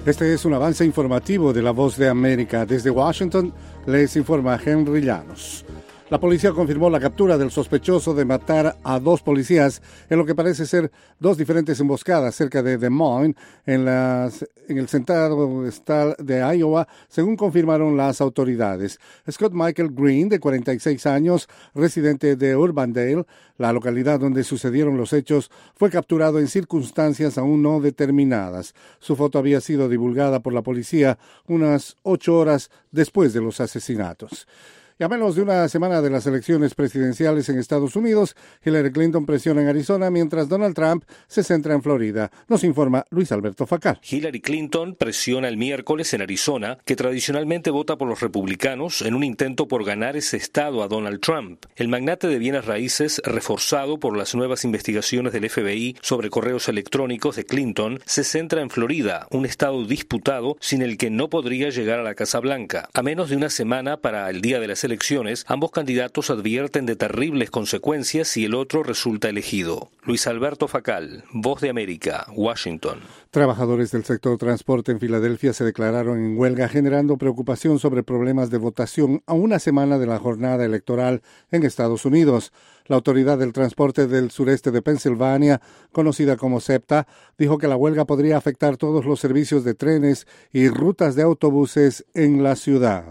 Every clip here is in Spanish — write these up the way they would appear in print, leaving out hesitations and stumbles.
Este es un avance informativo de La Voz de América. Desde Washington les informa Henry Llanos. La policía confirmó la captura del sospechoso de matar a 2 policías en lo que parece ser 2 diferentes emboscadas cerca de Des Moines, en el centro estatal de Iowa, según confirmaron las autoridades. Scott Michael Green, de 46 años, residente de Urbandale, la localidad donde sucedieron los hechos, fue capturado en circunstancias aún no determinadas. Su foto había sido divulgada por la policía unas 8 horas después de los asesinatos. Y a menos de una semana de las elecciones presidenciales en Estados Unidos, Hillary Clinton presiona en Arizona mientras Donald Trump se centra en Florida. Nos informa Luis Alberto Facal. Hillary Clinton presiona el miércoles en Arizona, que tradicionalmente vota por los republicanos, en un intento por ganar ese estado a Donald Trump. El magnate de bienes raíces, reforzado por las nuevas investigaciones del FBI sobre correos electrónicos de Clinton, se centra en Florida, un estado disputado sin el que no podría llegar a la Casa Blanca. A menos de una semana para el día de las elecciones, ambos candidatos advierten de terribles consecuencias si el otro resulta elegido. Luis Alberto Facal, Voz de América, Washington. Trabajadores del sector transporte en Filadelfia se declararon en huelga, generando preocupación sobre problemas de votación a una semana de la jornada electoral en Estados Unidos. La Autoridad del Transporte del Sureste de Pensilvania, conocida como SEPTA, dijo que la huelga podría afectar todos los servicios de trenes y rutas de autobuses en la ciudad.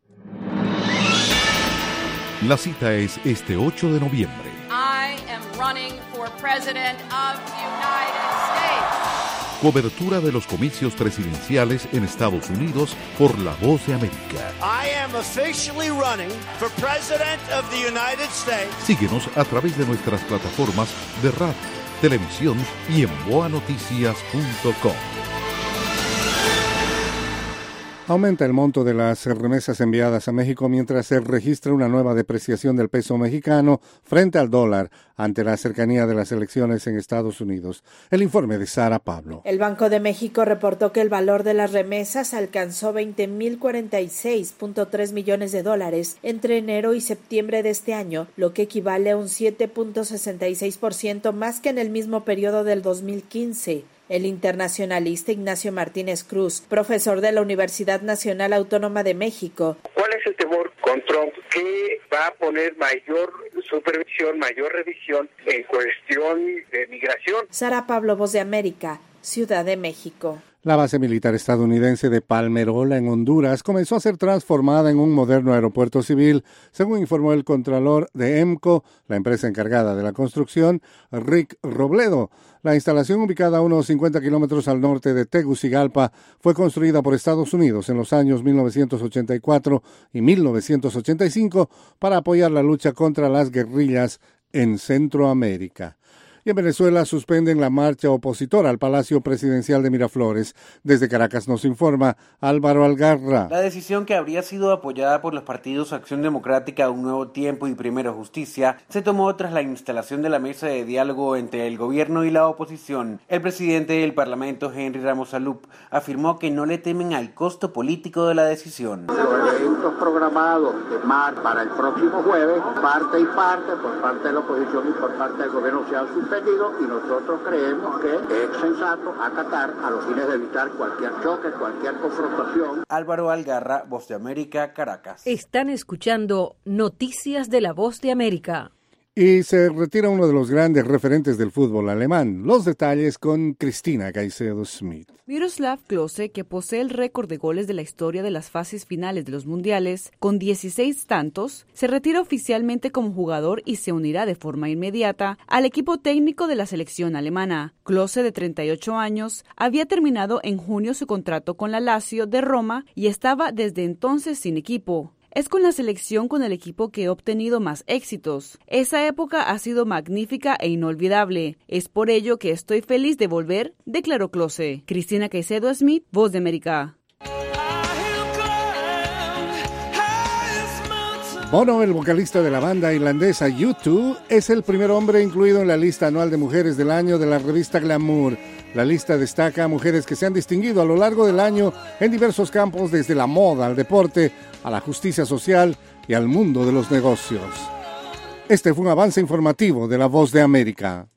La cita es este 8 de noviembre. I am running for President of the United States. Cobertura de los comicios presidenciales en Estados Unidos por La Voz de América. I am officially running for President of the United States. Síguenos a través de nuestras plataformas de radio, televisión y en boanoticias.com. Aumenta el monto de las remesas enviadas a México mientras se registra una nueva depreciación del peso mexicano frente al dólar ante la cercanía de las elecciones en Estados Unidos. El informe de Sara Pablo. El Banco de México reportó que el valor de las remesas alcanzó $20,046.3 millones entre enero y septiembre de este año, lo que equivale a un 7.66% más que en el mismo periodo del 2015. El internacionalista Ignacio Martínez Cruz, profesor de la Universidad Nacional Autónoma de México. ¿Cuál es el temor con Trump? Que va a poner mayor supervisión, mayor revisión en cuestión de migración. Sara Pablo, Voz de América, Ciudad de México. La base militar estadounidense de Palmerola, en Honduras, comenzó a ser transformada en un moderno aeropuerto civil, según informó el contralor de EMCO, la empresa encargada de la construcción, Rick Robledo. La instalación, ubicada a unos 50 kilómetros al norte de Tegucigalpa, fue construida por Estados Unidos en los años 1984 y 1985 para apoyar la lucha contra las guerrillas en Centroamérica. Y en Venezuela suspenden la marcha opositora al Palacio Presidencial de Miraflores. Desde Caracas nos informa Álvaro Algarra. La decisión, que habría sido apoyada por los partidos Acción Democrática, Un Nuevo Tiempo y Primero Justicia, se tomó tras la instalación de la mesa de diálogo entre el gobierno y la oposición. El presidente del Parlamento, Henry Ramos Alup, afirmó que no le temen al costo político de la decisión. Los eventos programados de MAR para el próximo jueves, parte y parte, por parte de la oposición y por parte del gobierno, se han suspendido. Y nosotros creemos que es sensato acatar a los fines de evitar cualquier choque, cualquier confrontación. Álvaro Algarra, Voz de América, Caracas. Están escuchando Noticias de La Voz de América. Y se retira uno de los grandes referentes del fútbol alemán. Los detalles con Cristina Caicedo Smith. Miroslav Klose, que posee el récord de goles de la historia de las fases finales de los mundiales, con 16 tantos, se retira oficialmente como jugador y se unirá de forma inmediata al equipo técnico de la selección alemana. Klose, de 38 años, había terminado en junio su contrato con la Lazio de Roma y estaba desde entonces sin equipo. Es con la selección con el equipo que he obtenido más éxitos. Esa época ha sido magnífica e inolvidable. Es por ello que estoy feliz de volver, declaró Klose. Cristina Caicedo Smith, Voz de América. Bono, el vocalista de la banda irlandesa U2, es el primer hombre incluido en la lista anual de mujeres del año de la revista Glamour. La lista destaca a mujeres que se han distinguido a lo largo del año en diversos campos, desde la moda al deporte, a la justicia social y al mundo de los negocios. Este fue un avance informativo de La Voz de América.